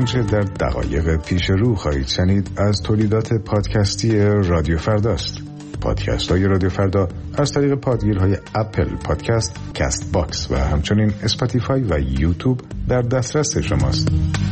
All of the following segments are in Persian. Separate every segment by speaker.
Speaker 1: آنچه در دقایق پیش رو خواهید شنید از تولیدات پادکستی رادیو فرداست. پادکست های رادیو فردا از طریق پادگیرهای اپل پادکست، کست باکس و همچنین اسپاتیفای و یوتیوب در دسترس شماست.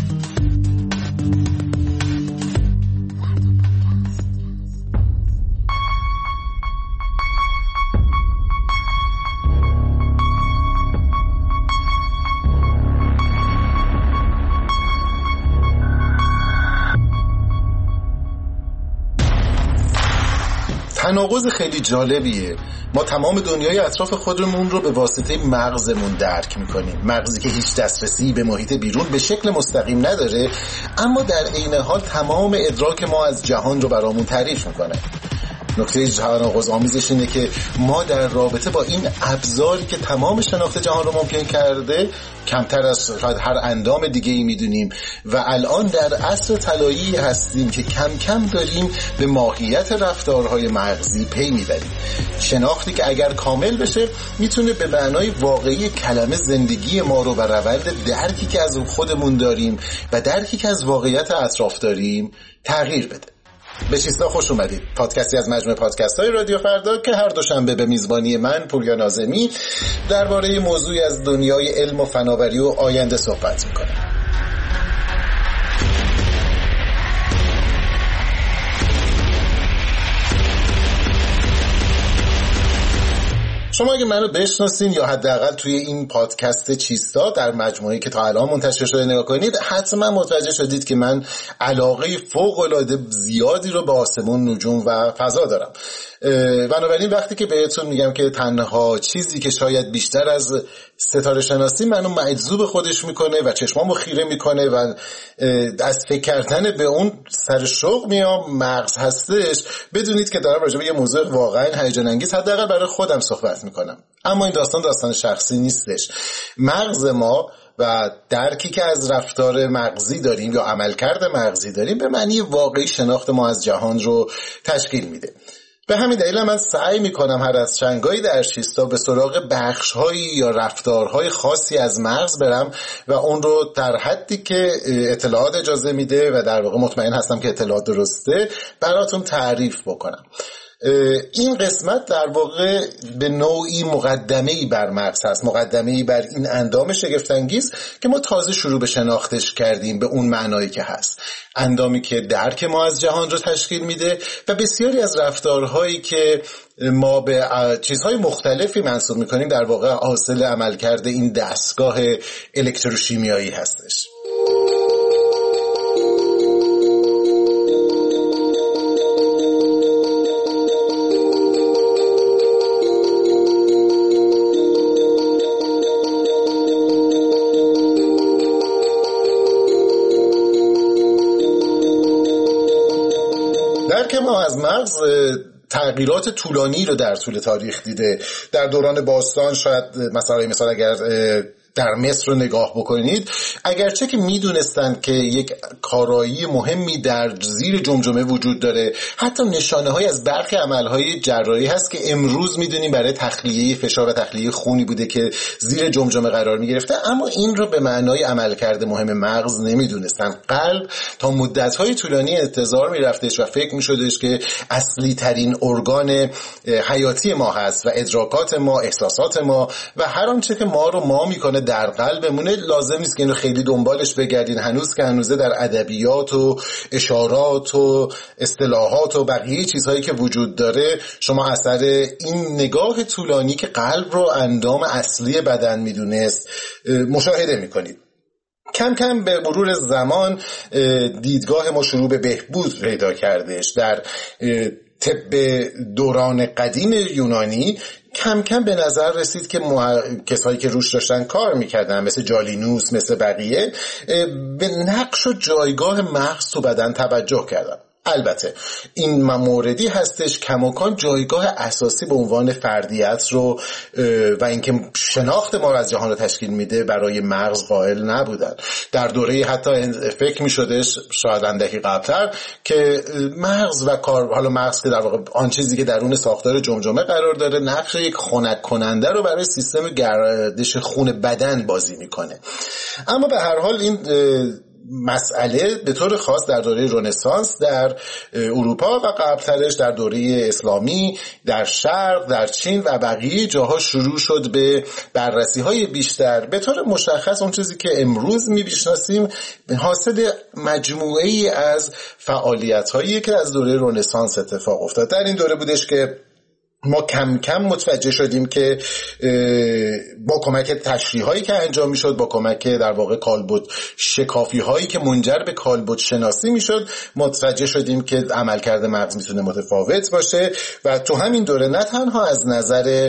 Speaker 2: تناقض خیلی جالبیه. ما تمام دنیای اطراف خودمون رو به واسطه مغزمون درک میکنیم، مغزی که هیچ دسترسی به محیط بیرون به شکل مستقیم نداره، اما در عین حال تمام ادراک ما از جهان رو برامون تعریف میکنه. نکته تناقض آمیزش اینه که ما در رابطه با این ابزاری که تمام شناخت جهان رو ممکن کرده کمتر از هر اندام دیگه ای میدونیم و الان در عصر طلایی هستیم که کم کم داریم به ماهیت رفتارهای مغزی پی میبریم. شناختی که اگر کامل بشه میتونه به معنای واقعی کلمه زندگی ما رو و روند درکی که از خودمون داریم و درکی که از واقعیت اطراف داریم تغییر بده. به چیستا خوش اومدید. پادکستی از مجموعه پادکست های رادیو فردا که هر دوشنبه به میزبانی من پوریا ناظمی درباره موضوعی از دنیای علم و فناوری و آینده صحبت میکنه. شما اگه منو بشناسین یا حداقل توی این پادکست چیستا در مجموعه‌ای که تا الان منتشر شده نگاه کنید، حتما متوجه شدید که من علاقه فوق‌العاده زیادی رو به آسمون، نجوم و فضا دارم. بنابراین وقتی که بهتون میگم که تنها چیزی که شاید بیشتر از ستاره شناسی منو مجذوب خودش میکنه و چشمامو خیره میکنه و از فکر کردن به اون سر شوق میام مغز هستش، بدونید که دارم راجع به یه موضوع واقعا هیجان انگیز حداقل برای خودم صحبت میکنم. اما این داستان شخصی نیستش. مغز ما و درکی که از رفتار مغزی داریم یا عملکرد مغزی داریم به معنی واقعی شناخت ما از جهان رو تشکیل میده. به همین دلیل من سعی میکنم هر از چنگایی در چیستا به سراغ بخش‌هایی یا رفتارهای خاصی از مغز برم و اون رو در حدی که اطلاعات اجازه میده و در واقع مطمئن هستم که اطلاعات درسته براتون تعریف بکنم. این قسمت در واقع به نوعی مقدمه‌ای بر مغز هست، مقدمه‌ای بر این اندام شگفت‌انگیز که ما تازه شروع به شناختش کردیم به اون معنایی که هست، اندامی که درک ما از جهان رو تشکیل میده و بسیاری از رفتارهایی که ما به چیزهای مختلفی منسوب میکنیم در واقع حاصل عملکرد این دستگاه الکتروشیمیایی هستش. درک ما از مغز تغییرات طولانی رو در طول تاریخ دیده. در دوران باستان شاید مثلا اگر در مصر رو نگاه بکنید، اگرچه که میدونستند که یک کارایی مهمی در زیر جمجمه وجود داره، حتی نشانه های از برخی عملهای جراحی هست که امروز میدونیم برای تخلیه فشار و تخلیه خونی بوده که زیر جمجمه قرار میگرفته، اما این رو به معنای عملکرد مهم مغز نمیدونستن. قلب تا مدت‌های طولانی انتظار میرفتش و فکر میشدش که اصلی ترین ارگان حیاتی ما هست و ادراکات ما، احساسات ما و هر آنچه که ما رو ما میکنه در قلبمونه. لازم نیست که اینو خیلی دنبالش بگردین، هنوز که هنوزه در ادبیات و اشارات و اصطلاحات و بقیه چیزهایی که وجود داره شما اثر این نگاه طولانی که قلب رو اندام اصلی بدن میدونست مشاهده میکنید. کم کم به مرور زمان دیدگاه ما شروع به بهبود پیدا کردش. در طب دوران قدیم یونانی کم کم به نظر رسید که کسایی که روش داشتن کار میکردن مثل جالینوس، مثل بقیه، به نقش و جایگاه مغز تو بدن توجه کردن. البته این موردی هستش کماکان جایگاه اساسی به عنوان فردیت رو و اینکه شناخت ما از جهان رو تشکیل میده برای مغز قائل نبودن. در دوره حتی فکر میشدش شاید اندکی قبلتر که مغز و کار، حالا مغز که در واقع آن چیزی که درون ساختار جمجمه قرار داره، نقش یک خنک کننده رو برای سیستم گردش خون بدن بازی میکنه. اما به هر حال این مسئله به طور خاص در دوره رنسانس در اروپا و قبلترش در دوره اسلامی در شرق، در چین و بقیه جاها شروع شد به بررسی‌های بیشتر. به طور مشخص اون چیزی که امروز می‌شناسیم حاصل مجموعه‌ای از فعالیت‌هایی که از دوره رنسانس اتفاق افتاد. در این دوره بودش که ما کم کم متوجه شدیم که با کمک تشریح‌هایی که انجام می‌شد، با کمک در واقع کالبد شکافی‌هایی که منجر به کالبد شناسی می‌شد، متوجه شدیم که عملکرد مغز میتونه متفاوت باشه و تو همین دوره نه تنها از نظر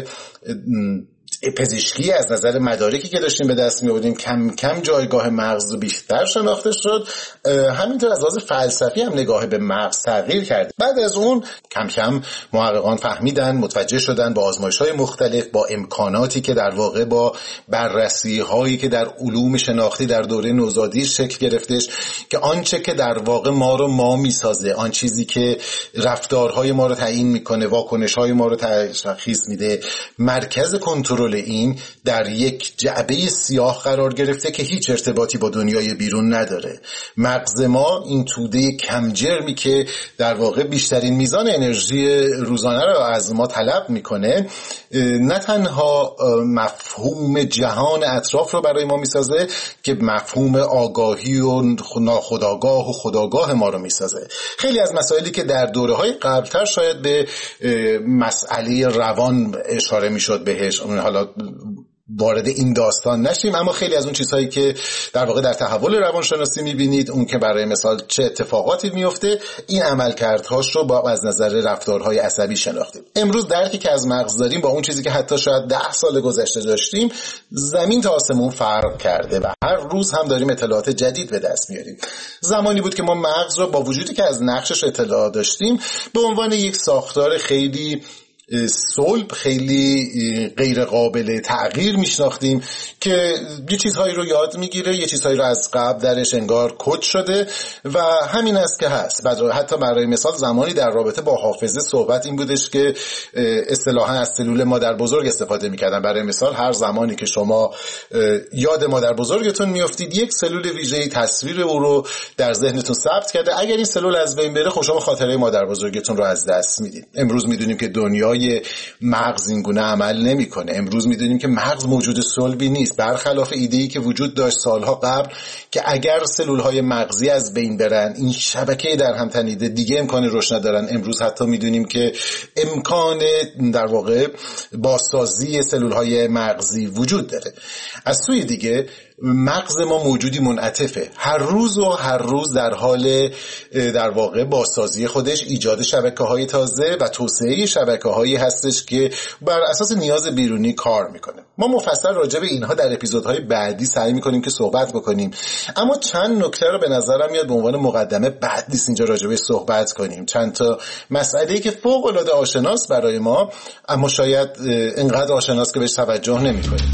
Speaker 2: پزشکی، از نظر مدارکی که داشتیم به دست می‌آوردیم کم کم جایگاه مغز بیشتر شناخته شد، همینطور از لحاظ فلسفی هم نگاه به مغز تغییر کرد. بعد از اون کم کم محققان فهمیدن، متوجه شدن با آزمایش‌های مختلف، با امکاناتی که در واقع با بررسی‌هایی که در علوم شناختی در دوره نوزادی شکل گرفتش، که آنچه که در واقع ما رو ما میسازه، آن چیزی که رفتارهای ما رو تعیین میکنه، واکنش‌های ما رو تشخیص میده، مرکز کنترل این در یک جعبه سیاه قرار گرفته که هیچ ارتباطی با دنیای بیرون نداره. مغز ما این توده کم جرمی که در واقع بیشترین میزان انرژی روزانه رو از ما طلب میکنه، نه تنها مفهوم جهان اطراف رو برای ما میسازه که مفهوم آگاهی و ناخودآگاه و خودآگاه ما رو میسازه. خیلی از مسائلی که در دوره‌های قبلتر شاید به مسئله روان اشاره میشد بهش، حالا وارد این داستان نشیم، اما خیلی از اون چیزهایی که در واقع در تحول روانشناسی میبینید، اون که برای مثال چه اتفاقاتی میفته، این عملکردهاش رو با از نظر رفتارهای عصبی شناختیم. امروز درکی که از مغز داریم با اون چیزی که حتی شاید 10 سال گذشته داشتیم زمین تا آسمون فرق کرده و هر روز هم داریم اطلاعات جدید به دست میاریم. زمانی بود که ما مغز رو با وجودی که از نقشش اطلاع داشتیم به عنوان یک ساختار خیلی صلب، خیلی غیر قابل تغییر میشناختیم که یه چیزهایی رو یاد میگیره، یه چیزهایی رو از قبل درش انگار کد شده و همین است که هست. حتی برای مثال زمانی در رابطه با حافظه صحبت این بودش که اصطلاحاً از سلول مادر بزرگ استفاده میکردن. برای مثال هر زمانی که شما یاد مادر بزرگتون میافتید، یک سلول ویژه‌ای تصویر او رو در ذهنتون ثبت کرده. اگر این سلول از بین بره، خب شما خاطره مادر بزرگتون رو از دست میدید. امروز میدونیم که دنیای مغز این گونه عمل نمیکنه. امروز میدونیم که مغز موجود صلبی نیست، برخلاف ایده‌ای که وجود داشت سالها قبل که اگر سلول‌های مغزی از بین برن، این شبکه در هم تنیده دیگه امکان رشد ندارن. امروز حتی میدونیم که امکان در واقع بازسازی سلول‌های مغزی وجود داره. از سوی دیگه مغز ما موجودی منعطفه، هر روز در حال در واقع بازسازی خودش، ایجاد شبکه‌های تازه و توسعه شبکه‌هایی هستش که بر اساس نیاز بیرونی کار میکنه. ما مفصل راجع به اینها در اپیزودهای بعدی سعی میکنیم که صحبت بکنیم، اما چند نکته رو به نظرم میاد به عنوان مقدمه بعد نیست اینجا راجع به صحبت کنیم. چند تا مسئله‌ای که فوق‌العاده آشناس برای ما، اما شاید اینقدر آشناس که بهش توجه نمی‌کنیم.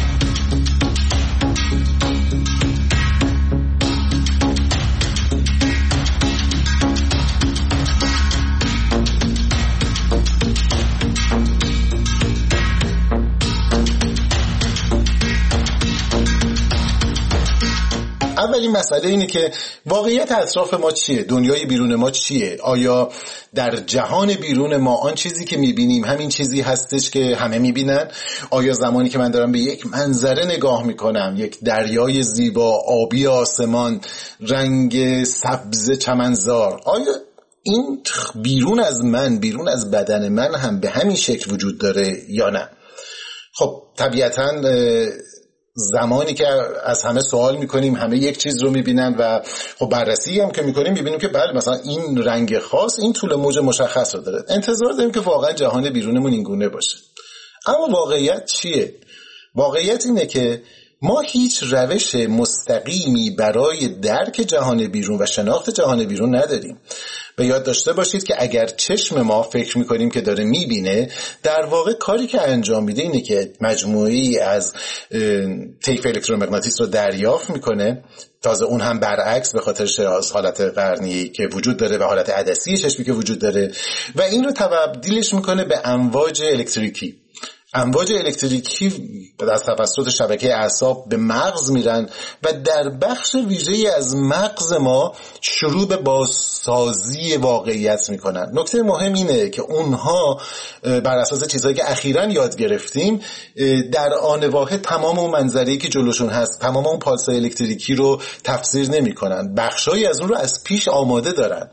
Speaker 2: اولین مسئله اینه که واقعیت اطراف ما چیه؟ دنیای بیرون ما چیه؟ آیا در جهان بیرون ما آن چیزی که میبینیم همین چیزی هستش که همه میبینن؟ آیا زمانی که من دارم به یک منظره نگاه میکنم، یک دریای زیبا، آبی آسمان، رنگ سبز چمنزار، آیا این بیرون از من، بیرون از بدن من هم به همین شکل وجود داره یا نه؟ خب طبیعتاً زمانی که از همه سوال میکنیم، همه یک چیز رو میبینن و خب بررسی هم که میکنیم میبینیم که بله مثلا این رنگ خاص این طول موج مشخص رو داره. انتظار داریم که واقعا جهان بیرونمون این گونه باشه. اما واقعیت چیه؟ واقعیت اینه که ما هیچ روش مستقیمی برای درک جهان بیرون و شناخت جهان بیرون نداریم. به یاد داشته باشید که اگر چشم ما فکر میکنیم که داره میبینه، در واقع کاری که انجام میده اینه که مجموعی از طیف الکترومغناطیس رو دریافت میکنه، تازه اون هم برعکس به خاطر حالت قرنی که وجود داره و حالت عدسی چشمی که وجود داره، و این رو تبدیلش میکنه به امواج الکتریکی. امواج الکتریکی از توسط شبکه اعصاب به مغز میرن و در بخش ویژه‌ای از مغز ما شروع به بازسازی واقعیت میکنن. نکته مهم اینه که اونها بر اساس چیزهایی که اخیراً یاد گرفتیم در آن واحد تمام اون منظره‌ای که جلوشون هست، تمام اون پالس‌های الکتریکی رو تفسیر نمیکنن، بخشایی از اون رو از پیش آماده دارن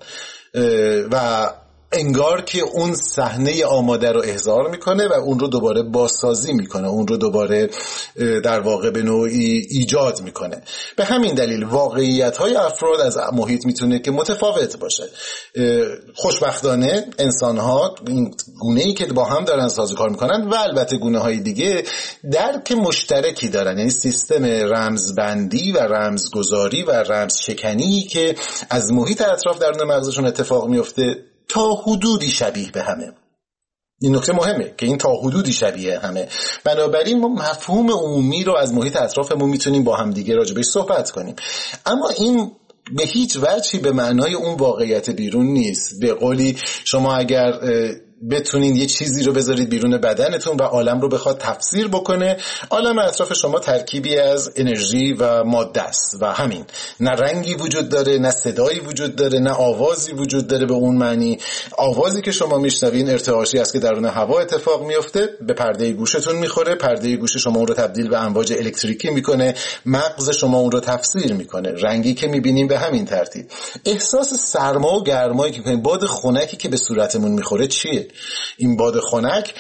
Speaker 2: و انگار که اون صحنه آماده رو احضار میکنه و اون رو دوباره بازسازی میکنه، اون رو دوباره در واقع به نوعی ایجاد میکنه. به همین دلیل واقعیت‌های افراد از محیط میتونه که متفاوت باشه. خوشبختانه انسان‌ها این گونه‌ای که با هم دارن سازوکار میکنن و البته گونه‌های دیگه درک مشترکی دارن، یعنی سیستم رمزبندی و رمزگذاری و رمزشکنی که از محیط اطراف درون مغزشون اتفاق میفته تا حدودی شبیه به همه. این نکته مهمه که این تا حدودی شبیه همه، بنابراین ما مفهوم عمومی رو از محیط اطرافمون میتونیم با هم دیگه راجبش صحبت کنیم، اما این به هیچ وجهی به معنای اون واقعیت بیرون نیست. به قولی شما اگر بتونین یه چیزی رو بذارید بیرون بدنتون و عالم رو بخواد تفسیر بکنه، عالم اطراف شما ترکیبی از انرژی و ماده است و همین، نه رنگی وجود داره، نه صدایی وجود داره، نه آوازی وجود داره به اون معنی. آوازی که شما میشنوین ارتعاشی است که درون هوا اتفاق میفته، به پرده گوشتون میخوره، پرده گوش شما اون رو تبدیل به امواج الکتریکی میکنه، مغز شما اون رو تفسیر میکنه. رنگی که میبینیم به همین ترتیب. احساس سرما و گرمایی که میکنیم، باد خنکی که به صورتمون میخوره چیه؟ این باد خنک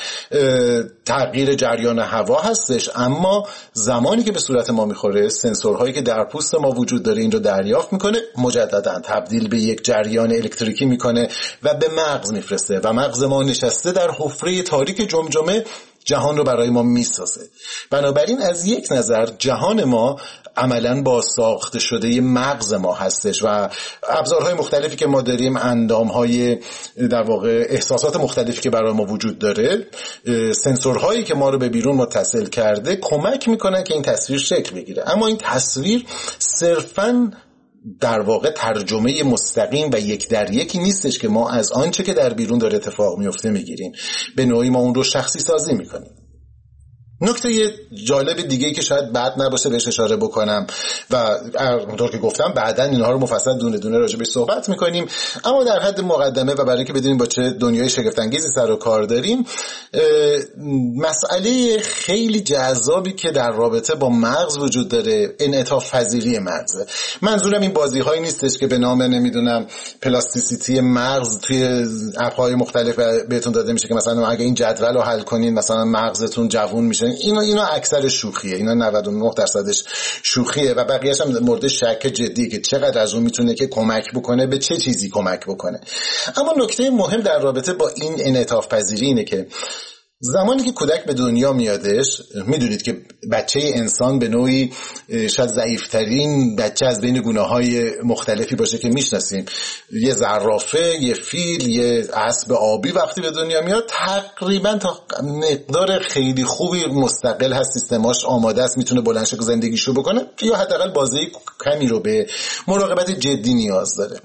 Speaker 2: تغییر جریان هوا هستش، اما زمانی که به صورت ما میخوره سنسورهایی که در پوست ما وجود داره این رو دریافت میکنه، مجددا تبدیل به یک جریان الکتریکی میکنه و به مغز میفرسته و مغز ما نشسته در حفره تاریک جمجمه جهان رو برای ما میسازه. بنابراین از یک نظر جهان ما عملاً با ساخته شده مغز ما هستش و ابزارهای مختلفی که ما داریم، اندامهای در واقع احساسات مختلفی که برای ما وجود داره، سنسورهایی که ما رو به بیرون متصل کرده کمک میکنن که این تصویر شکل بگیره. اما این تصویر صرفاً در واقع ترجمه مستقیم و یک در یکی نیستش که ما از آنچه که در بیرون داره اتفاق میفته میگیریم، به نوعی ما اون رو شخصی سازی میکنیم. نکته جالب دیگه که شاید بد نباشه بهش اشاره بکنم و همونطور که گفتم بعداً اینها رو مفصل دونه دونه راجع بهش صحبت میکنیم، اما در حد مقدمه و برای اینکه بدونیم با چه دنیای شگفت انگیزی سر و کار داریم، مسئله خیلی جذابی که در رابطه با مغز وجود داره انعطاف پذیری مغزه. منظورم این بازی هایی نیستش که به نام نمیدونم پلاستیسیتی مغز توی اپ‌های مختلف بهتون داده میشه که مثلا اگه این جدول رو حل کنین مثلا مغزتون جوون میشه. اینا اکثر شوخیه، اینا 99%ش شوخیه و بقیه‌اش هم مورد شک جدیه که چقدر از اون میتونه که کمک بکنه، به چه چیزی کمک بکنه. اما نکته مهم در رابطه با این انعطاف پذیری اینه که زمانی که کودک به دنیا میادش، میدونید که بچه انسان به نوعی شاید ضعیفترین بچه از بین گونه‌های مختلفی باشه که میشناسیم. یه زرافه، یه فیل، یه اسب آبی وقتی به دنیا میاد تقریبا تا مقدار خیلی خوبی مستقل هست، سیستماش آماده است، میتونه بلند شه زندگیشو بکنه یا حداقل بازی کمی رو به مراقبت جدی نیاز داره.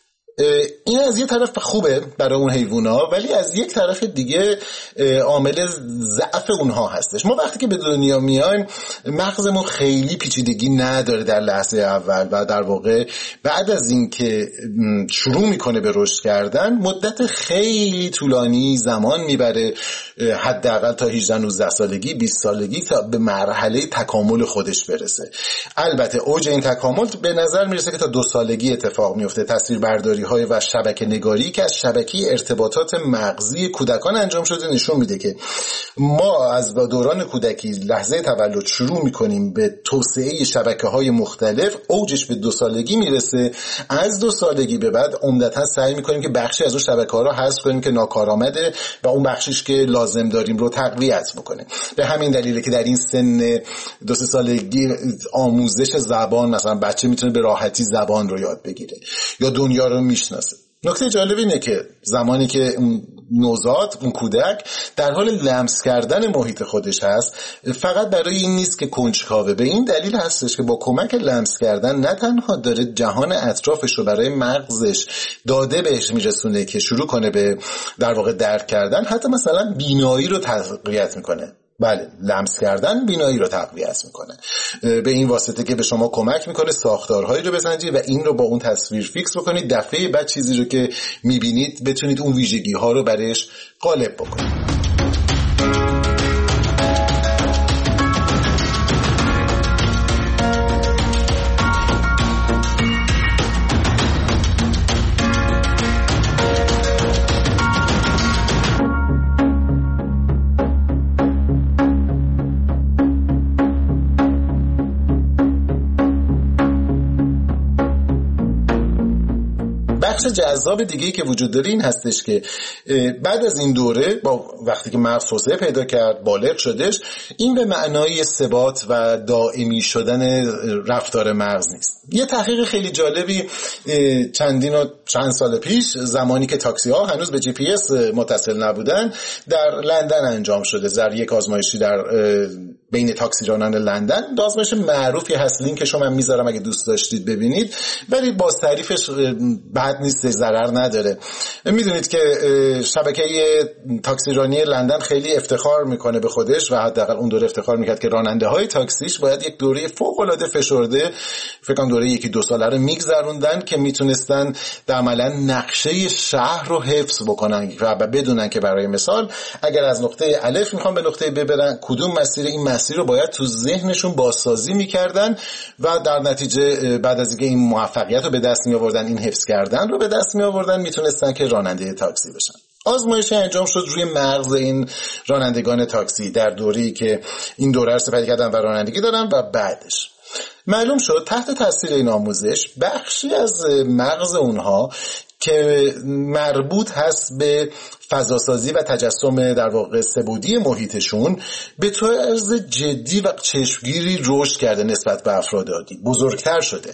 Speaker 2: این از یه طرف خوبه برای اون حیوونا، ولی از یک طرف دیگه عامل ضعف اونها هستش. ما وقتی که به دنیا میایم مغزمون خیلی پیچیدگی نداره در لحظه اول و در واقع بعد از این که شروع میکنه به رشد کردن مدت خیلی طولانی زمان میبره، حداقل تا 18-19 سالگی 20 سالگی تا به مرحله تکامل خودش برسه. البته اوج این تکامل به نظر میرسه که تا 2 سالگی اتفاق میفته. تصویربرداری های و شبکه نگاری که از شبکه ارتباطات مغزی کودکان انجام شده نشون میده که ما از دوران کودکی لحظه تولد شروع میکنیم به توسعه شبکه های مختلف، اوجش به 2 سالگی میرسه. از 2 سالگی به بعد عمدتا سعی میکنیم که بخشی از اون شبکه ها رو حذف کنیم که ناکارآمده و اون بخشیش که لازم داریم رو تقویت بکنیم. به همین دلیله که در این سن 2-3 سالگی آموزش زبان، مثلا بچه میتونه به راحتی زبان رو یاد بگیره یا دنیا رو میشناسه. نکته جالب اینه که زمانی که اون نوزاد، اون کودک در حال لمس کردن محیط خودش هست، فقط برای این نیست که کنجکاوه، به این دلیل هستش که با کمک لمس کردن نه تنها داره جهان اطرافش رو برای مغزش داده بهش میرسونه که شروع کنه به در واقع درک کردن، حتی مثلا بینایی رو تقویت میکنه. بله، لمس کردن بینایی رو تقویت میکنه به این واسطه که به شما کمک میکنه ساختارهایی رو بسنجید و این رو با اون تصویر فیکس بکنید، دفعه بعد چیزی رو که میبینید بتونید اون ویژگی ها رو برش غالب بکنید. بخش جذاب دیگه‌ای که وجود داره این هستش که بعد از این دوره با وقتی که مغز توسعه پیدا کرد، بالغ شدش، این به معنای ثبات و دائمی شدن رفتار مغز نیست. یه تحقیق خیلی جالبی چند سال پیش، زمانی که تاکسی ها هنوز به GPS متصل نبودن، در لندن انجام شده. در یک آزمایشی در بین تاکسی رانان لندن، آزمایش معروفی هست، لینکش رو من میذارم اگه دوست داشتید ببینید، ولی باز تعریفش بد نیست، ضرر نداره. میدونید که شبکه تاکسی رانی لندن خیلی افتخار میکنه به خودش و حداقل اون دوره افتخار میکرد که راننده های تاکسیش باید یک دوره فوق العاده فشرده، فکر کنم دوره 1-2 ساله رو میگذروندن که میتونستن عملا نقشه شهر رو حفظ بکنن و بدونن که برای مثال اگر از نقطه الف میخوان به نقطه ب برن، کدوم مسیر، این مسیر رو باید تو ذهنشون بازسازی میکردن و در نتیجه بعد از اینکه این موفقیت رو به دست می آوردن، این حفظ کردن رو به دست می آوردن، میتونستن که راننده تاکسی بشن. آزمایشی انجام شد روی مغز این رانندگان تاکسی در دوره‌ای که این دوره رو سپری کردن و رانندگی دارن و بعدش معلوم شد تحت تاثیر این آموزش بخشی از مغز اونها که مربوط هست به فضاسازی و تجسم در واقع سه‌بعدی محیطشون به طرز جدی و چشمگیری رشد کرده نسبت به افراد عادی، بزرگتر شده.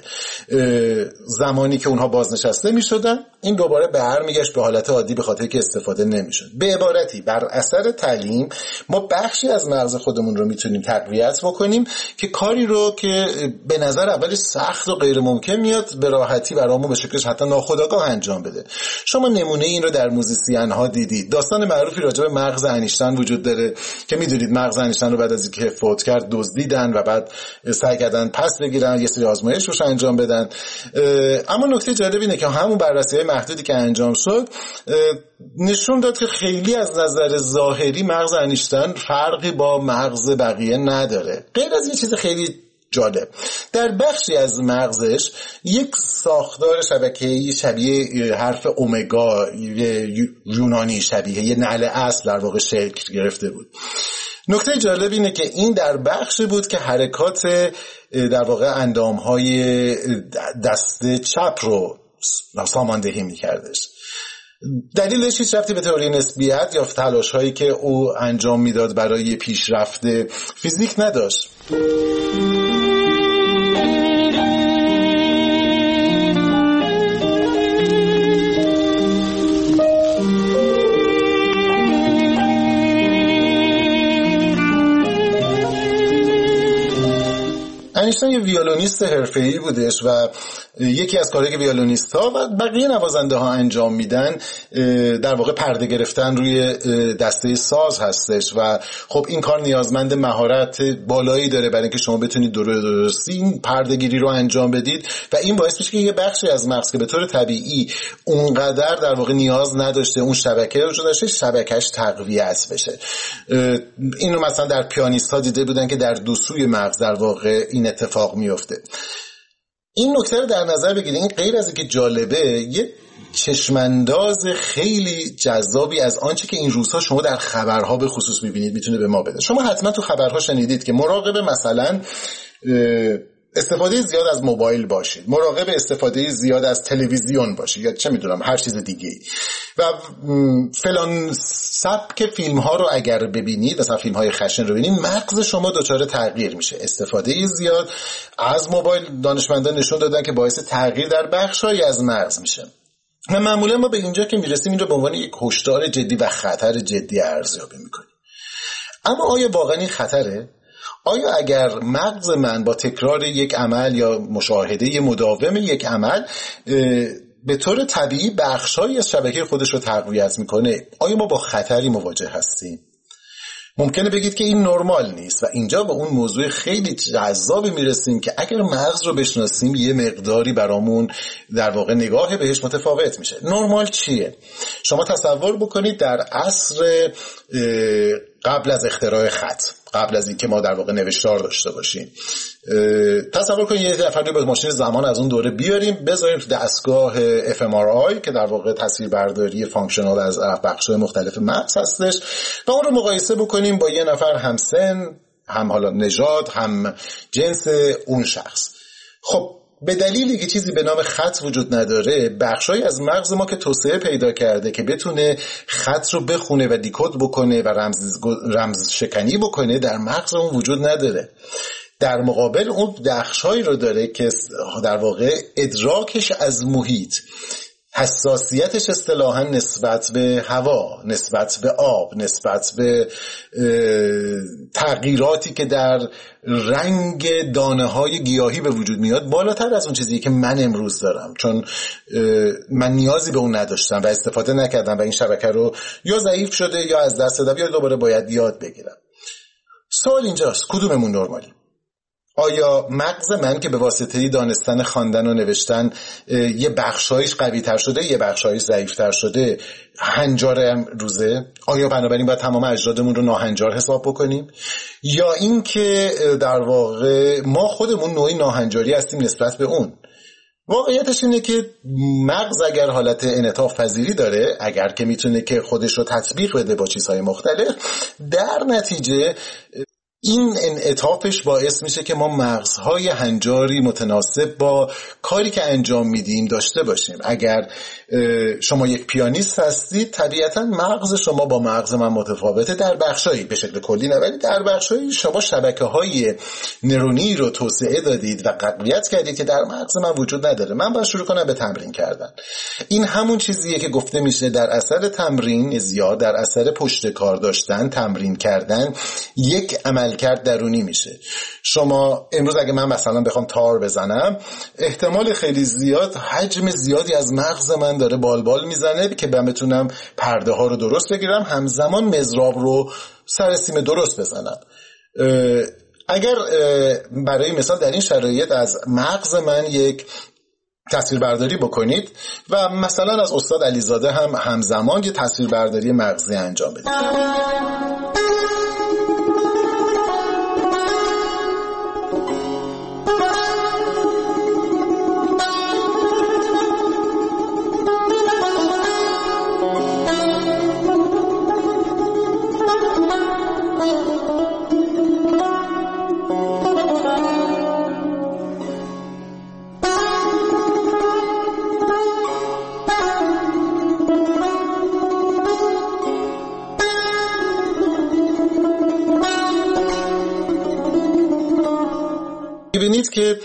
Speaker 2: زمانی که اونها بازنشسته می شدن این دوباره برمیگشت به حالت عادی به خاطر که استفاده نمی شد. به عبارتی بر اثر تعلیم ما بخشی از مغز خودمون رو میتونیم تقویت بکنیم که کاری رو که به نظر اولش سخت و غیر ممکن میاد به راحتی برامون به شکلش حتی ناخودآگاه انجام بده. شما نمونه این رو در موزیسین ها دیدید. داستان معروفی راجع به مغز انیشتین وجود داره که میدونید مغز انیشتین رو بعد از اینکه فوت کرد دزدیدن و بعد سعی کردن پس بگیرن، یه سری آزمایش روش انجام بدن. اما نکته جالب اینه که همون بررسی‌های محدودی که انجام شد نشون داد که خیلی از نظر ظاهری مغز انیشتین فرقی با مغز بقیه نداره، غیر از یه چیز خیلی جالب. در بخشی از مغزش یک ساختار شبکه‌ای شبیه حرف اومگا یونانی، شبیه یه نعل اصل در واقع شکل گرفته بود. نکته جالب اینه که این در بخشی بود که حرکات در واقع اندام‌های دست چپ رو ساماندهی می‌کردش. دلیلش هیچ ربطی به تئوری نسبیت یا تلاش‌هایی که او انجام میداد برای پیشرفت فیزیک نداشت. انیشتین یه ویولونیست حرفه‌ای بودش و یکی از کارهایی که ویولونیست‌ها و بقیه نوازنده ها انجام میدن در واقع پرده گرفتن روی دسته ساز هستش و خب این کار نیازمند مهارت بالایی داره برای اینکه شما بتونید درستی این پرده گیری رو انجام بدید و این باعث میشه که یه بخشی از مغز که به طور طبیعی اونقدر در واقع نیاز نداشته اون شبکه رو داشته، شبکه‌اش تقویت بشه. اینو مثلا در پیانیست‌ها دیده بودن که در دو سوی مغز در واقع این اتفاق میفته. این نکته رو در نظر بگیرید. این غیر از اینکه جالبه، یه چشمانداز خیلی جذابی از آنچه که این روزها شما در خبرها به خصوص میبینید میتونه به ما بده. شما حتما تو خبرها شنیدید که مراقب مثلا استفاده زیاد از موبایل باشید، مراقب استفاده زیاد از تلویزیون باشید یا چه میدونم هر چیز دیگه و فلان سبک فیلم ها رو اگر ببینید، مثلا فیلم های خشن رو ببینید، مغز شما دچار تغییر میشه. استفاده زیاد از موبایل دانشمندان نشون دادن که باعث تغییر در بخش‌هایی از مغز میشه. و معمولا ما به اینجا که میرسیم این رو به عنوان یک هشدار جدی و خطر جدی ارزیابی میکنیم. اما آیا واقعا این خطره؟ آیا اگر مغز من با تکرار یک عمل یا مشاهده مداوم یک عمل به طور طبیعی بخش‌هایی از شبکه خودش رو تقویت میکنه، آیا ما با خطری مواجه هستیم؟ ممکنه بگید که این نرمال نیست و اینجا به اون موضوع خیلی جذابی میرسیم که اگر مغز رو بشناسیم یه مقداری برامون در واقع نگاه بهش متفاوت میشه. نرمال چیه؟ شما تصور بکنید در عصر قبل از اختراع خط، قبل از اینکه ما در واقع نوشتار داشته باشیم، تصور کنید یه نفر رو با ماشین زمان از اون دوره بیاریم بذاریم تو دستگاه fMRI که در واقع تصویربرداری فانکشنال از بخش‌های مختلف مغز هستش و اون رو مقایسه بکنیم با یه نفر هم سن، هم حالا نژاد، هم جنس اون شخص. خب به دلیلی که چیزی به نام خط وجود نداره، بخشایی از مغز ما که توسعه پیدا کرده که بتونه خط رو بخونه و دیکود بکنه و رمز شکنی بکنه در مغز اون وجود نداره. در مقابل اون بخشایی رو داره که در واقع ادراکش از محیط، حساسیتش اصطلاحاً نسبت به هوا، نسبت به آب، نسبت به تغییراتی که در رنگ دانه‌های گیاهی به وجود میاد بالاتر از اون چیزی که من امروز دارم، چون من نیازی به اون نداشتم و استفاده نکردم و این شبکه رو یا ضعیف شده یا از دست دادم یا دوباره باید یاد بگیرم. سوال اینجاست کدوممون نرمالی؟ آیا مغز من که به واسطه دانستن خواندن و نوشتن یه بخشایش قوی تر شده یه بخشایش ضعیف تر شده هنجار امروزه؟ آیا بنابراین باید تمام اجدادمون رو ناهنجار حساب بکنیم؟ یا این که در واقع ما خودمون نوعی ناهنجاری هستیم نسبت به اون؟ واقعیتش اینه که مغز اگر حالت انعطاف پذیری داره، اگر که میتونه که خودش رو تطبیق بده با چیزهای مختلف، در نتیجه این انعطافش باعث میشه که ما مغزهای هنجاری متناسب با کاری که انجام میدیم داشته باشیم. اگر شما یک پیانیست هستید طبیعتا مغز شما با مغز من متفاوته در بخشایی، به شکل کلی نه ولی در بخشایی شما شبکه‌های نورونی رو توسعه دادید و تقویت کردید که در مغز من وجود نداره. من باید شروع کنم به تمرین کردن. این همون چیزیه که گفته میشه در اثر تمرین زیاد، در اثر پشت کار داشتن، تمرین کردن، یک عملکرد درونی میشه. شما امروز اگه من مثلا بخوام تار بزنم، احتمال خیلی زیاد حجم زیادی از مغز من داره بالبال میزنه که من بتونم پرده ها رو درست بگیرم، همزمان مضراب رو سر سیم درست بزنم. اگر برای مثال در این شرایط از مغز من یک تصویربرداری بکنید و مثلا از استاد علیزاده هم همزمان یه تصویربرداری مغزی انجام بدید. ببینید که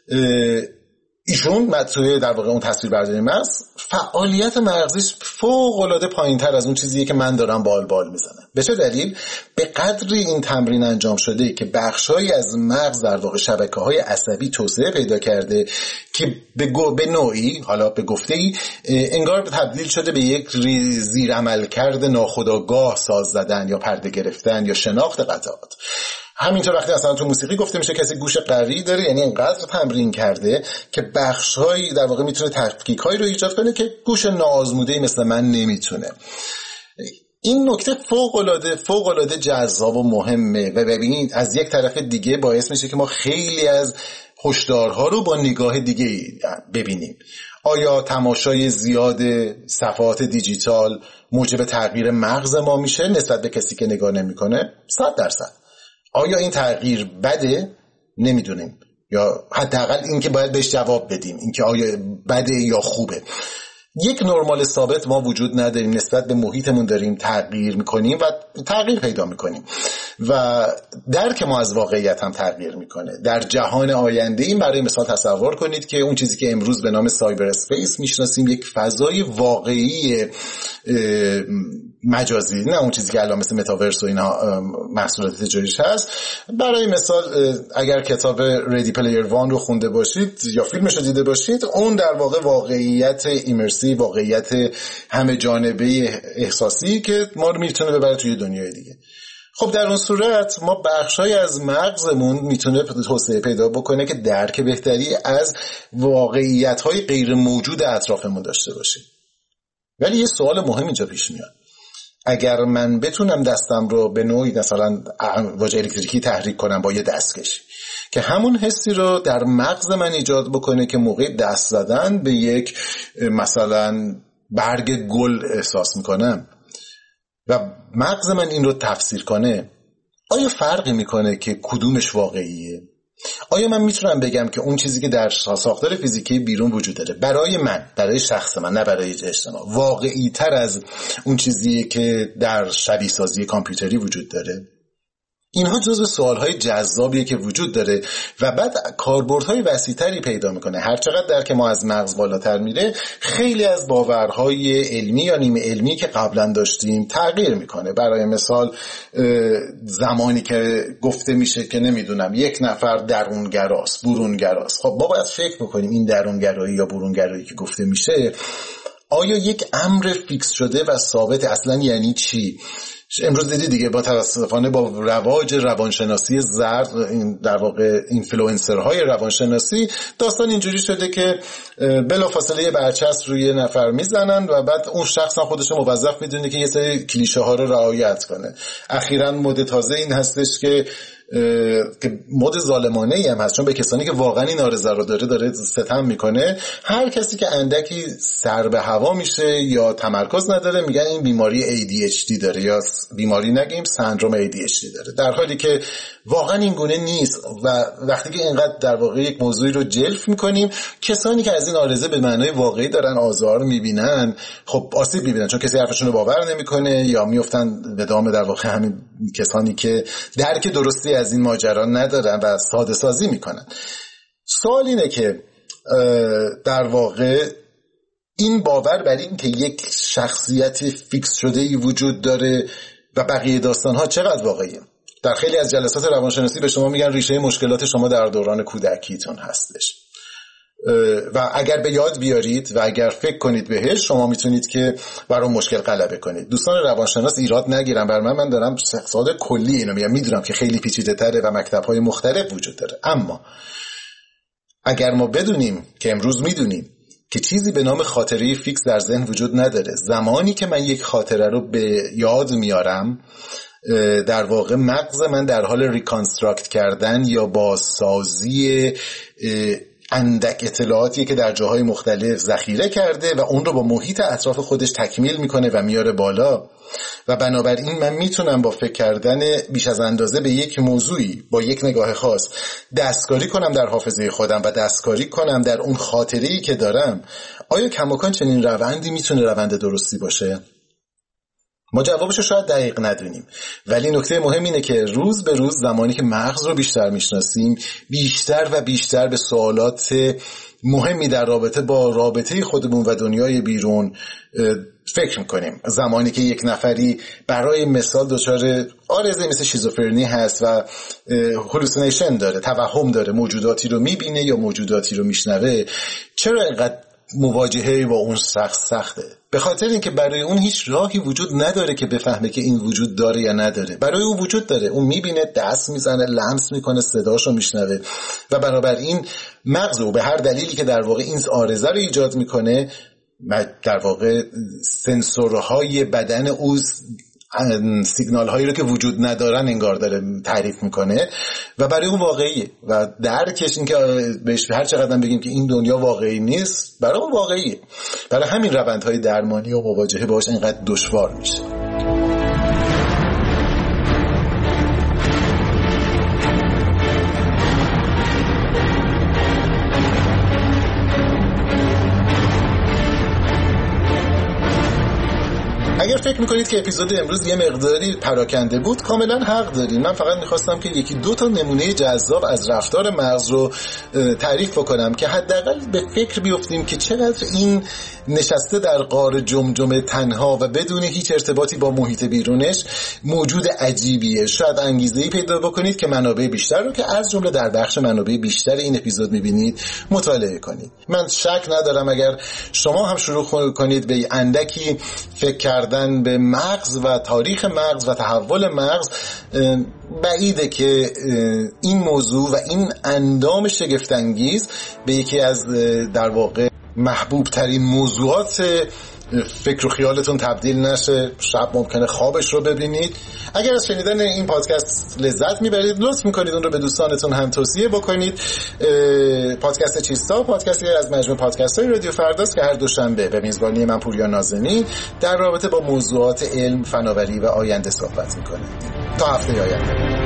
Speaker 2: ایشون توی در واقع اون تصویربرداری مغز فعالیت مغزیش فوق‌العاده پایین‌تر از اون چیزیه که من دارم بال میزنم. به چه دلیل؟ به قدری این تمرین انجام شده که بخش‌هایی از مغز در واقع شبکه‌های عصبی توسعه پیدا کرده که به نوعی، حالا به گفته‌ای، انگار تبدیل شده به یک زیرعملکرد ناخودآگاه ساز زدن یا پرده گرفتن یا شناخت قطعات. همینطور وقتی اصلا تو موسیقی گفته میشه کسی گوش قوی داره، یعنی اینقدر تمرین کرده که بخش‌هایی در واقع میتونه تفکیک‌هایی رو ایجاد کنه که گوش ناآزموده‌ای مثل من نمیتونه. این نکته فوق‌العاده جذاب و مهمه و ببینید از یک طرف دیگه باعث میشه که ما خیلی از هشدارها رو با نگاه دیگه ببینیم. آیا تماشای زیاد صفحات دیجیتال موجب تغییر مغز ما میشه نسبت به کسی که نگاه نمیکنه؟ 100%. آیا این تغییر بده؟ نمیدونیم، یا حداقل این که باید بهش جواب بدیم، این که آیا بده یا خوبه. یک نرمال ثابت ما وجود نداریم، نسبت به محیطمون داریم تغییر میکنیم و تغییر پیدا میکنیم و درک ما از واقعیت هم تغییر میکنه. در جهان آینده این برای مثال تصور کنید که اون چیزی که امروز به نام سایبر اسپیس میشناسیم یک فضای واقعی مجازی، نه اون چیزی که الان مثل متاورس و اینا محصولات تجاریش هست. برای مثال اگر کتاب ریدی پلیر وان رو خونده باشید یا فیلمش رو دیده باشید، اون در واقع واقعیت ایمرسی، واقعیت همه جانبه احساسی که ما رو میتونه ببره توی دنیای دیگه. خب در اون صورت ما بخشای از مغزمون میتونه توسعه پیدا بکنه که درک بهتری از واقعیت‌های غیر موجود اطرافمون داشته باشیم. ولی یه سوال مهم اینجا پیش میاد. اگر من بتونم دستم رو به نوعی مثلا واژه الکتریکی تحریک کنم با یه دستکش که همون حسی رو در مغز من ایجاد بکنه که موقع دست زدن به یک مثلا برگ گل احساس میکنم و مغز من این رو تفسیر کنه، آیا فرقی میکنه که کدومش واقعیه؟ آیا من میتونم بگم که اون چیزی که در ساختار فیزیکی بیرون وجود داره برای من، برای شخص من، نه برای اجتماع، واقعی تر از اون چیزیه که در شبیه سازی کامپیوتری وجود داره؟ اینها جزو سوالهای جذابیه که وجود داره و بعد کاربردهای وسیع‌تری پیدا میکنه. هر چقدر درک ما از مغز بالاتر میره، خیلی از باورهای علمی یا نیمه علمی که قبلا داشتیم تغییر میکنه. برای مثال زمانی که گفته میشه که نمیدونم یک نفر درونگراست، برونگراست، خب ما باید فکر بکنیم این درونگرایی یا برونگرایی که گفته میشه آیا یک امر فیکس شده و ثابت اصلا یعنی چی؟ امروز دیدی دیگه با توسطانه با رواج روانشناسی زرد، این در واقع اینفلوئنسرهای روانشناسی، داستان اینجوری شده که بلافاصله یه برچسب روی نفر میزنن و بعد اون شخص هم خودش موظف میدونه که یه سری کلیشه ها رو رعایت کنه. اخیراً مد تازه این هستش که مد ظالمانه ای هم هست، چون به کسانی که واقعا این آرزه رو داره ستم میکنه. هر کسی که اندکی سر به هوا میشه یا تمرکز نداره میگن این بیماری ADHD داره، یا بیماری نگیم سندروم ADHD داره، در حالی که واقعا این گونه نیست. و وقتی که اینقدر در واقع یک موضوعی رو جلف میکنیم، کسانی که از این آرزه به معنای واقعی دارن آزار میبینن، خب آسیب میبینن، چون کسی حرفشون رو باور نمیکنه یا میافتن به دام در واقع همین کسانی که درک درستی از این ماجرا ندارن و ساده سازی میکنن. سوال اینه که در واقع این باور بر این که یک شخصیت فیکس شده‌ای وجود داره و بقیه داستان‌ها چقدر واقعیه؟ در خیلی از جلسات روانشناسی به شما میگن ریشه مشکلات شما در دوران کودکیتون هستش و اگر به یاد بیارید و اگر فکر کنید بهش، شما میتونید که بر اون مشکل غلبه کنید. دوستان روانشناس ایراد نگیرن بر من دارم ساده کلی اینو میگم، میدونم که خیلی پیچیده‌تره و مکتب‌های مختلف وجود داره، اما اگر ما بدونیم که امروز میدونیم که چیزی به نام خاطره فیکس در ذهن وجود نداره، زمانی که من یک خاطره رو به یاد میارم، در واقع مغز من در حال ریکانستراکت کردن یا بازسازی اندک اطلاعاتی که در جاهای مختلف ذخیره کرده و اون رو با محیط اطراف خودش تکمیل میکنه و میاره بالا. و بنابراین من میتونم با فکر کردن بیش از اندازه به یک موضوعی با یک نگاه خاص دستکاری کنم در حافظه خودم و دستکاری کنم در اون خاطره‌ای که دارم. آیا کماکان چنین روندی میتونه روند درستی باشه؟ ما جوابشو شاید دقیق ندونیم، ولی نکته مهم اینه که روز به روز زمانی که مغز رو بیشتر میشناسیم، بیشتر و بیشتر به سوالات مهمی در رابطه با رابطه خودمون و دنیای بیرون فکر میکنیم. زمانی که یک نفری برای مثال دچار آرزه مثل شیزوفرنی هست و هلوسینیشن داره، توهم داره، موجوداتی رو میبینه یا موجوداتی رو میشنوه، چرا اینقدر مواجهه با اون سخته؟ به خاطر اینکه برای اون هیچ راهی وجود نداره که بفهمه که این وجود داره یا نداره. برای اون وجود داره، اون میبینه، دست میزنه، لمس میکنه، صداشو میشنوه و بنابراین مغز او به هر دلیلی که در واقع این آرزه رو ایجاد میکنه، در واقع سنسورهای بدن او سیگنال هایی رو که وجود ندارن انگار داره تعریف میکنه و برای اون واقعیه و درکش این که بهش هر چقدر بگیم که این دنیا واقعی نیست، برای اون واقعیه. برای همین روندهای درمانی و مواجهه باهاش اینقدر دشوار میشه. اگر فکر میکنید که اپیزود امروز یه مقداری پراکنده بود، کاملا حق دارین. من فقط میخواستم که یکی دو تا نمونه جذاب از رفتار مغز رو تعریف بکنم که حداقل به فکر بیفتیم که چقدر این نشسته در غار جمجمه تنها و بدون هیچ ارتباطی با محیط بیرونش موجود عجیبیه. شاید انگیزه‌ای پیدا بکنید که منابع بیشتر رو که از جمله در بخش منابع بیشتر این اپیزود میبینید مطالعه کنید. من شک ندارم اگر شما هم شروع کنید به اندکی فکر کردن رسیدن به مغز و تاریخ مغز و تحول مغز، بعیده که این موضوع و این اندام شگفت‌انگیز به یکی از در واقع محبوب ترین موضوعات فکر و خیالتون تبدیل نشه. شب ممکنه خوابش رو ببینید. اگر از شنیدن این پادکست لذت میبرید، لطف میکنید اون رو به دوستانتون هم توصیه بکنید. پادکست چیستا پادکستی از مجموعه پادکست های رادیو فرداست که هر دوشنبه به میزبانی من پوریا نازنین در رابطه با موضوعات علم، فناوری و آینده صحبت میکنه. تا هفته آینده.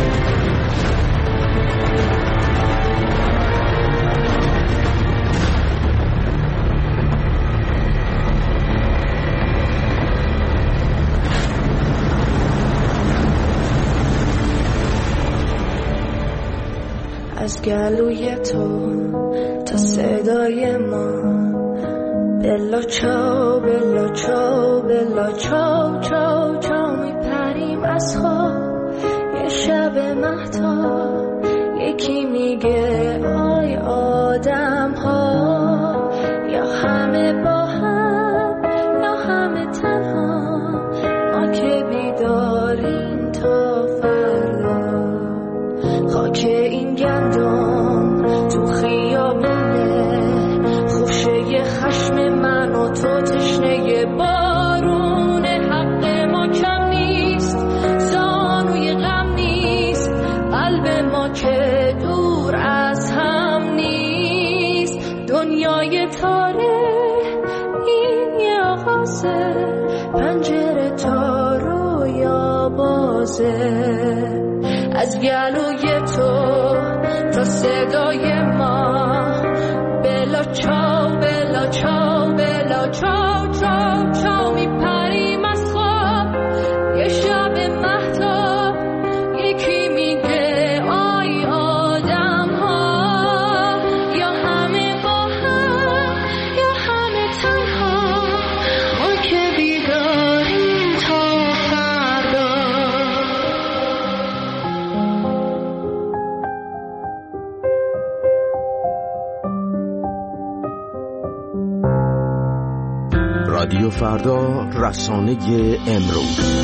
Speaker 3: از گلوی تو تا صدای ما، بلا چاو بلا چاو بلا چاو چاو چاو میپریم از خواب. یه شب مهتاب یکی میگه آی آدم ها، یا همه با هم یا همه تنها، ما که بیداریم تا فردا. خاک این گندم تو خیابونه، خوشه خشم من و تو تشنه بارونه. حق ما کم نیست، زانوی غم نیست، قلب ما که دور از هم نیست. دنیای تاره این یه آغازه، پنجره تا رویا بازه. از گلوی تو تا صدای ما، بلا چاو بلا چاو بلا چاو چاو چاو میپریم از خواب. یه شب مهتاب یکی میگه آی آدم ها، یا همه با هم یا همه تنها، ما که بیداریم تا فردا.
Speaker 4: رادیو فردا، رسانه امروز.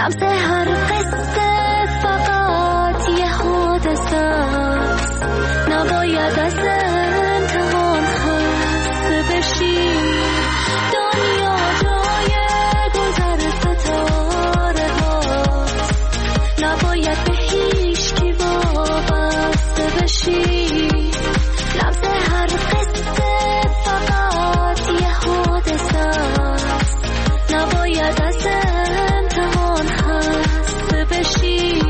Speaker 3: لمس هر قصه فقط یه حادثه است، نباید از امتحان خسته بشی. دنیا جای گذر ستاره هاست، نباید به هیچ کی وابسته بشی. لمس هر قصه فقط یه حادثه است، نباید از امتحان خسته بشی.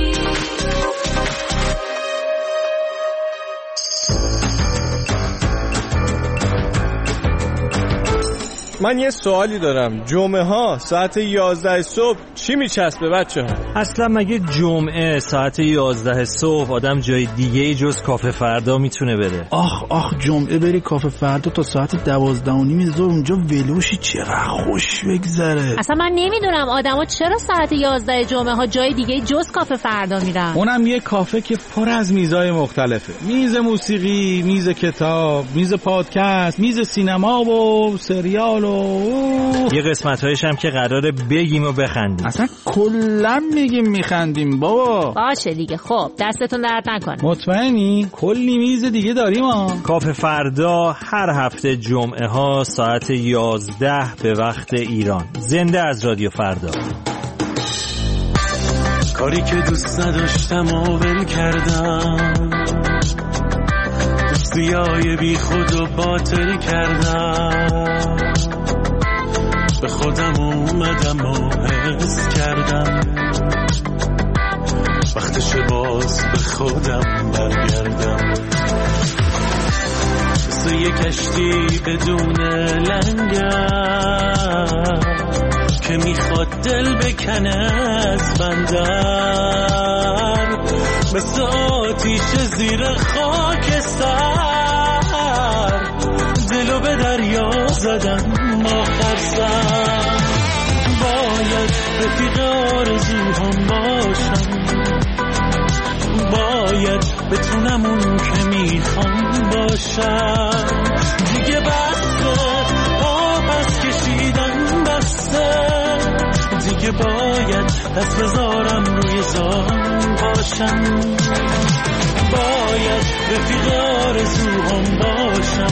Speaker 5: من یه سوالی دارم، جمعه ها ساعت 11 صبح چی میچسبه بچه ها؟
Speaker 6: اصلا مگه جمعه ساعت 11 صبح آدم جای دیگه جز کافه فردا میتونه بره؟
Speaker 7: آخ جمعه بری کافه فردا تا ساعت 12:30 ظهر اونجا ولوشی، چقدر خوش بگذره.
Speaker 8: اصلا من نمیدونم آدما چرا ساعت 11 جمعه ها جای دیگه جز کافه فردا میرن.
Speaker 7: اونم یه کافه که پر از میزای مختلفه، میز موسیقی، میز کتاب، میز پادکست، میز سینما و سریال
Speaker 6: یه قسمت‌هایش هم که قراره بگیم و بخندیم.
Speaker 7: اصلا کلا میگیم میخندیم بابا.
Speaker 8: باشه دیگه، خب دستتون درد نکنه.
Speaker 7: مطمئنی؟ کلی میز دیگه داریم ها.
Speaker 6: کافه فردا هر هفته جمعه ها ساعت 11 به وقت ایران. زنده از رادیو فردا.
Speaker 9: کاری که دوست نداشتم و ول کردم، دوستیای بی خود و باطل کردم، به خودم اومدم و حس کردم وقتش باز به خودم برگردم. مثل یه کشتی بدون لنگر که میخواد دل بکنه از بندر، مثل آتیش زیر خاکستر دلو به دریا زدم آخر سر. باید رفیق آرزوهام باشم، باید بتونم اون که میخوام باشم. دیگه بسته پس کشیدن بسته، دیگه باید دست بذارم روی زان باشم. باید رفیق آرزوهام باشم،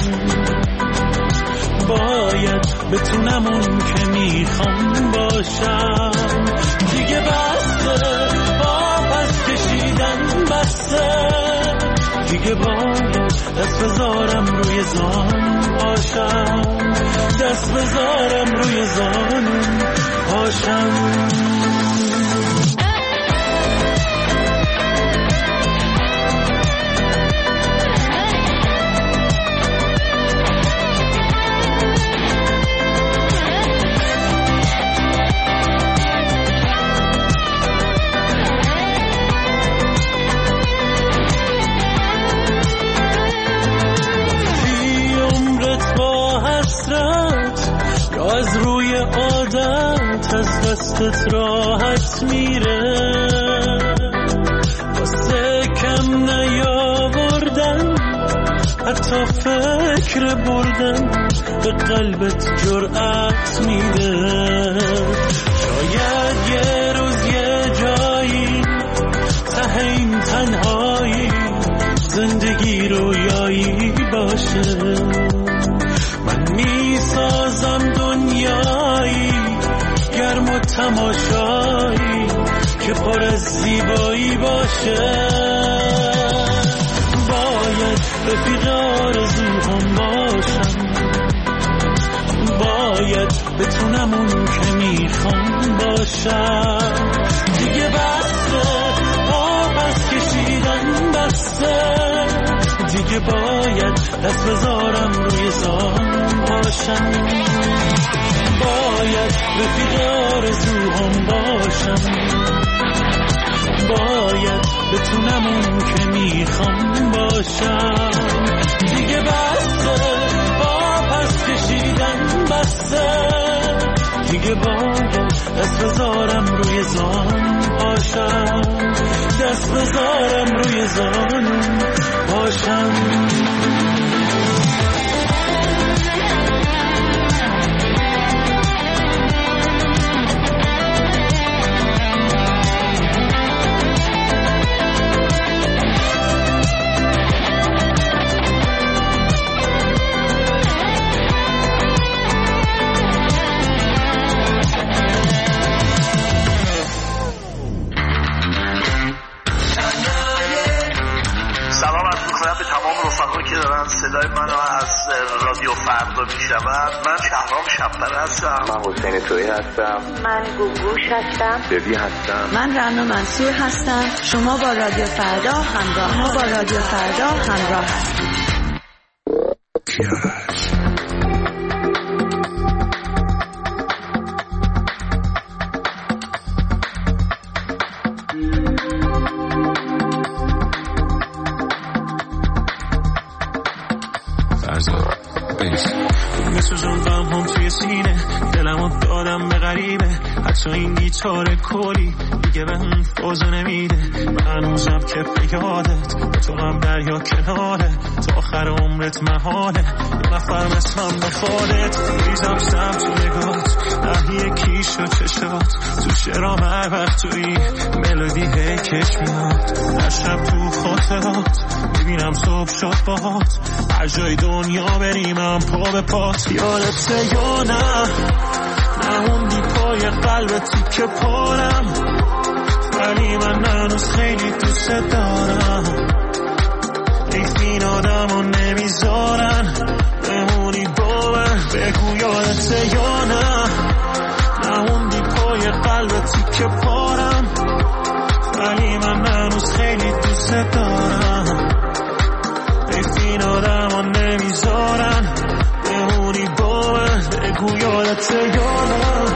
Speaker 9: باید بتونم اون که میخوام باشم. دیگه بسته پس کشیدن بسته، دیگه باید دست بذارم روی زان باشم، دست بذارم روی زان باشم. از روی عادت از دستت راحت میره، واسه کم نیاوردن حتی فکر بردن به قلبت جرأت میده. شاید یه روز یه جایی ته این تنهایی زندگی رویایی باشه، من میسازم دنیایی گرم و تماشایی که پر از زیبایی باشه. باید رفیق آرزوهام باشم، باید بتونم اون که میخوام باشم. دیگه بسته پس کشیدن بسته، دیگه باید دست بذارم روی زان باشم. باید رفیق آرزوهام باشم، باید بتونم اون که میخوام باشم. دیگه بسته پس کشیدن بسته، دیگه باید دست بذارم روی زان باشم، دست بذارم روی زان باشم.
Speaker 10: میشنوم. من شهرام شب‌بر هستم.
Speaker 11: من حسین تویی هستم.
Speaker 12: من گوگوش هستم.
Speaker 11: ببی هستم.
Speaker 13: من رنا منصور هستم. شما با رادیو فردا همراه هستید.
Speaker 9: دلمو دادم به غریبه، حتی این گیتار کلی دیگه به اون فوزو نمیده. هنوزم که به یادت به تو هم دریا کناره، تا آخر عمرت محاله یه نفر مثلم به خودت. ریزم سم تو نگات، نهی کیش و چشات، تو شرام هر وقت توی ملودی هی کش میاد. هر شب تو خاطرات میبینم صبح شد باهات، هر جای دنیا بریمم پا به پات. یادته یا نه نموندی پای قلب تیکه پارم، ولی من هنوز خیلی دوست دارم. این آدمو نمیذارن بمونی با من. بگو یادته یا نه نموندی پای قلب تیکه پارم، ولی من هنوز خیلی دوست دارم. این آدمو نمیذارن بمونی با من. بگو یادته یا نه.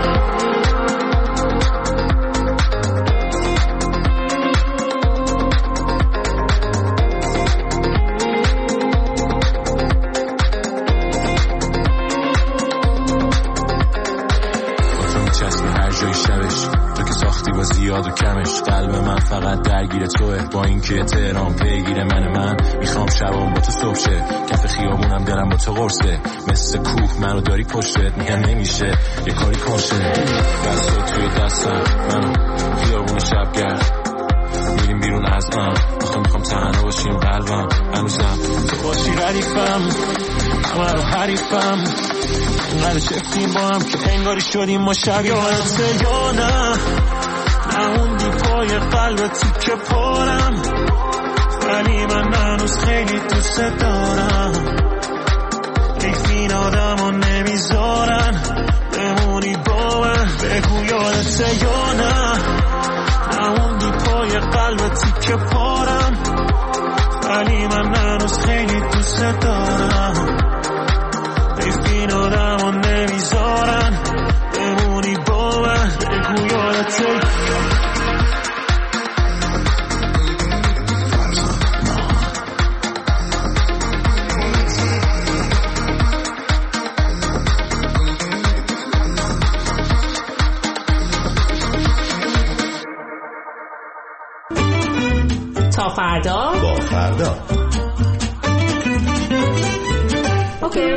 Speaker 14: زیاد و کمش، قلب من فقط درگیر توه. با اینکه تهران پیگیر من میخوام شبام با تو صبح شه. کف خیابونم دلم با تو قرصه، مثل کوه منو داری پشتت. میگن نمیشه یه کاری کنشه، دستات توی دستم منو خیابون شبگرد. میریم بیرون از من میخوام تنها باشیم، قلبم هنوزم تو باشی ردیفم، همه رو حریفم. اینقدر شفتیم با هم که انگاری شدیم ما شب. یادته یا نه نموندی پای قلب تیکه پارم، ولی من هنوز خیلی دوست دارم. این آدمو نمیذارن بمونی با من. بگو یادته یا نه نموندی پای قلب تیکه پارم، ولی من هنوز خیلی دوست دارم. این آدمو نمیذارن بمونی با من. بگو یادته.
Speaker 8: تا فردا
Speaker 1: با فردا.
Speaker 8: اوکی.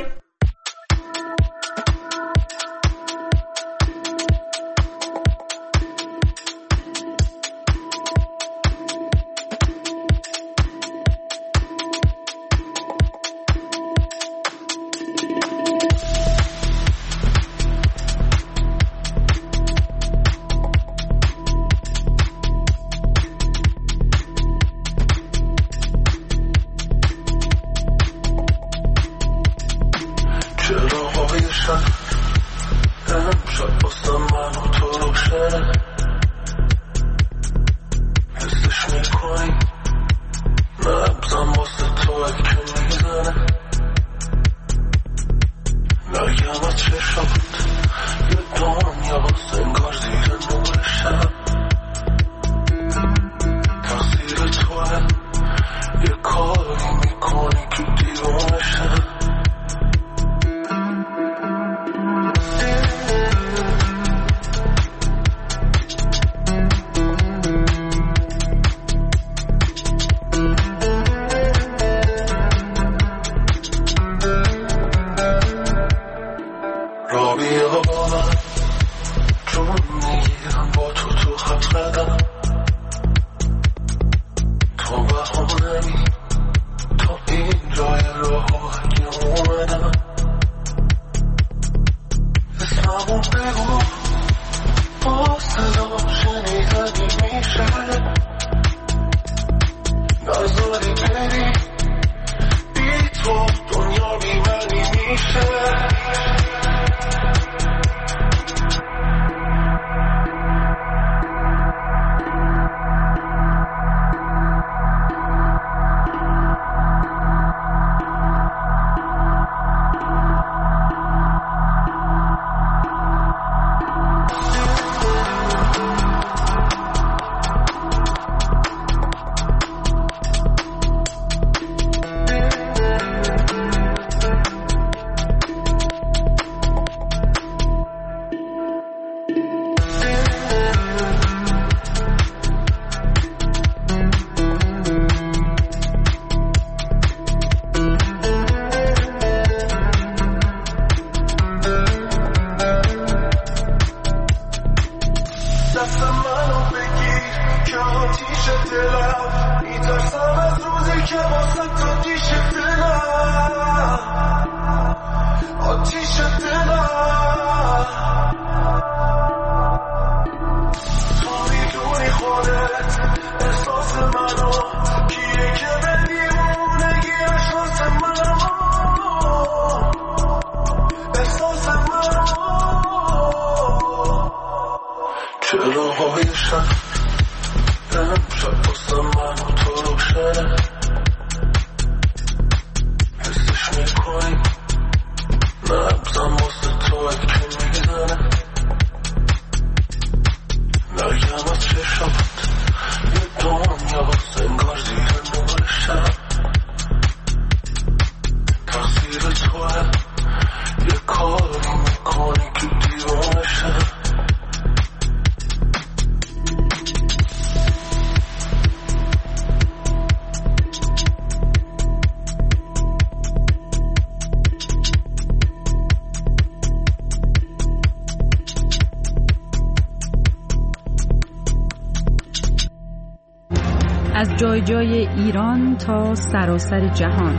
Speaker 9: چرا هایشم امشب بستم من و تو روشنه حسش میکنی نبزم واسه تو که میزنه نرگم از چشمت یه دنیا انگار زیر نور شب تقصیر توه یه کاری میکنی که دیوانه شب
Speaker 15: از جای جای ایران تا سراسر جهان.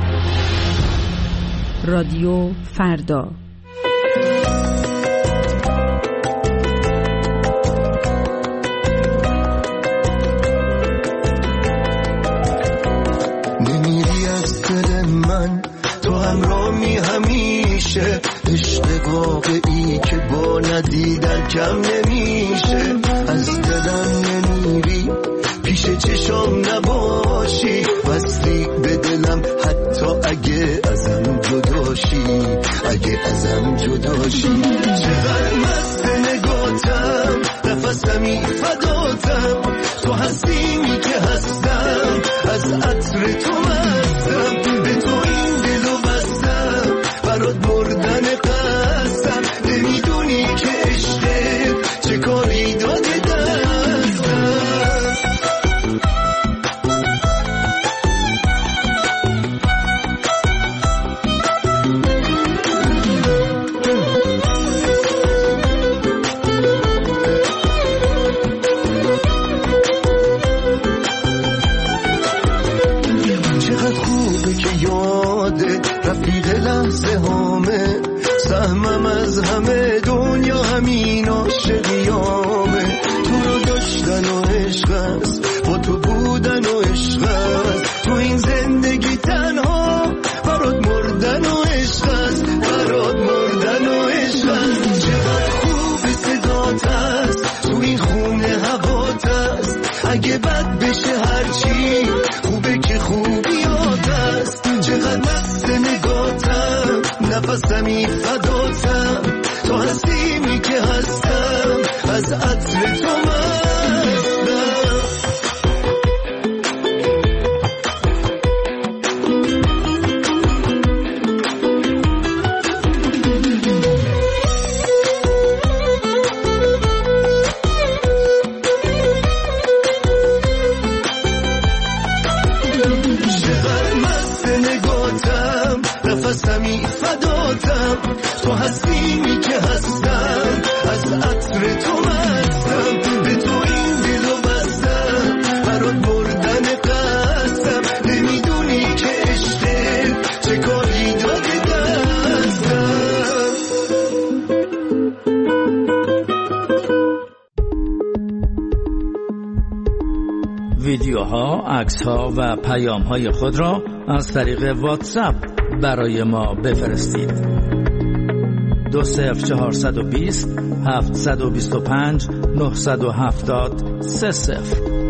Speaker 15: رادیو فردا.
Speaker 16: نمیری از دل من، تو همراهی همیشه، عشق واقعی که با ندیدن کم نمیشه. از دلم نمیری، پیش چشام نباشی، وصلی به دلم حتی اگه ازم جداشی، اگه ازم جداشی. چقدر مست نگاتم، نفسمی فداتم، تو هستیمی که هستم، از عطر تو مستم، به تو این دلو بستم، برات مردن قصدم، نمیدونی که عشقت چه کاری داده دستم. رفیق لحظه هامه، سهمم از همه دنیا همین عاشقیامه. تو رو داشتن و عشق است، با تو بودن و عشق است، تو این زندگی تنها برات مردن و عشق است، برات مردن و عشق است. چقدر خوب صدات است، تو این خونه هوات است، اگه بد بشه هرچی خوبه که خوبیات است. چقدر مست نگاتم، نفسمی فداتم، تو هستیمی که هستم، از عطر تو مستم. نفسمی فداتم، تو هستیمی که هستم، از عطر تو مستم، به تو این دلو بستم، برات مردن قصدم، نمیدونی که عشقت چه کاری داده دستم.
Speaker 7: ویدیوها، عکس‌ها و پیام‌های خود را از طریق واتساپ برای ما بفرستید. 20420 725 970 30